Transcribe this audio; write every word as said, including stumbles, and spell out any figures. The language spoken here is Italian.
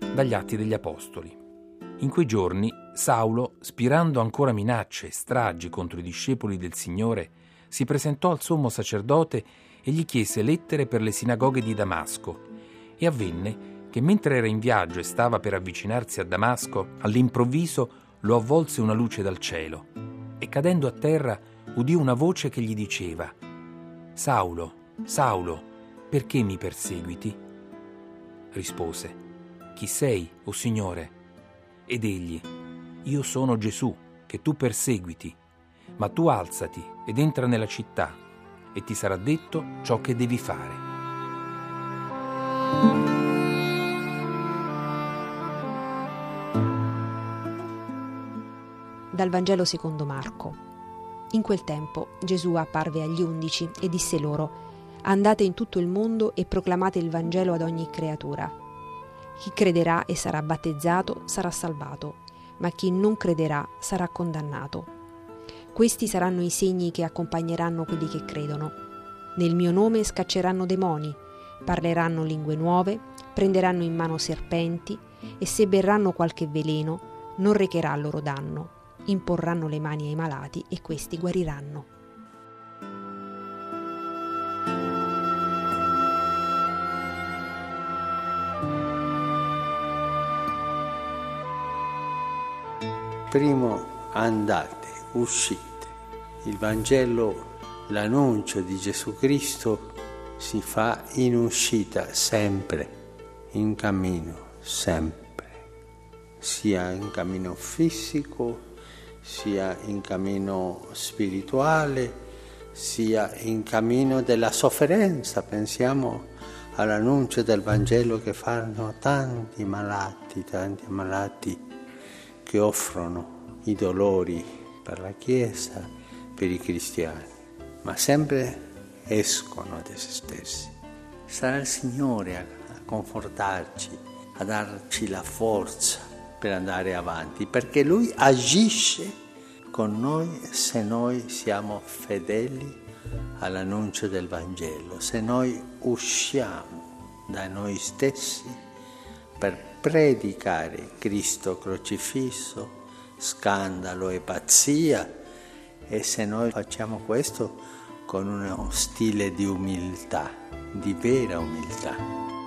Dagli Atti degli Apostoli. In quei giorni Saulo, spirando ancora minacce e stragi contro i discepoli del Signore, si presentò al sommo sacerdote e gli chiese lettere per le sinagoghe di Damasco. E avvenne che mentre era in viaggio e stava per avvicinarsi a Damasco, all'improvviso lo avvolse una luce dal cielo e cadendo a terra udì una voce che gli diceva: «Saulo, Saulo, perché mi perseguiti?» Rispose: «Chi sei, o Signore?» Ed egli: «Io sono Gesù, che tu perseguiti, ma tu alzati ed entra nella città, e ti sarà detto ciò che devi fare». Dal Vangelo secondo Marco. In quel tempo Gesù apparve agli undici e disse loro: «Andate in tutto il mondo e proclamate il Vangelo ad ogni creatura. Chi crederà e sarà battezzato sarà salvato, ma chi non crederà sarà condannato. Questi saranno i segni che accompagneranno quelli che credono. Nel mio nome scacceranno demoni, parleranno lingue nuove, prenderanno in mano serpenti e se berranno qualche veleno non recherà loro danno. Imporranno le mani ai malati e questi guariranno». Primo, andate, uscite. Il Vangelo, l'annuncio di Gesù Cristo si fa in uscita sempre, in cammino sempre, sia in cammino fisico, sia in cammino spirituale, sia in cammino della sofferenza. Pensiamo all'annuncio del Vangelo che fanno tanti malati, tanti malati che offrono i dolori per la Chiesa, per i cristiani, ma sempre escono da se stessi. Sarà il Signore a, a confortarci, a darci la forza per andare avanti, perché Lui agisce con noi se noi siamo fedeli all'annuncio del Vangelo, se noi usciamo da noi stessi per predicare Cristo crocifisso, scandalo e pazzia, e se noi facciamo questo con uno stile di umiltà, di vera umiltà.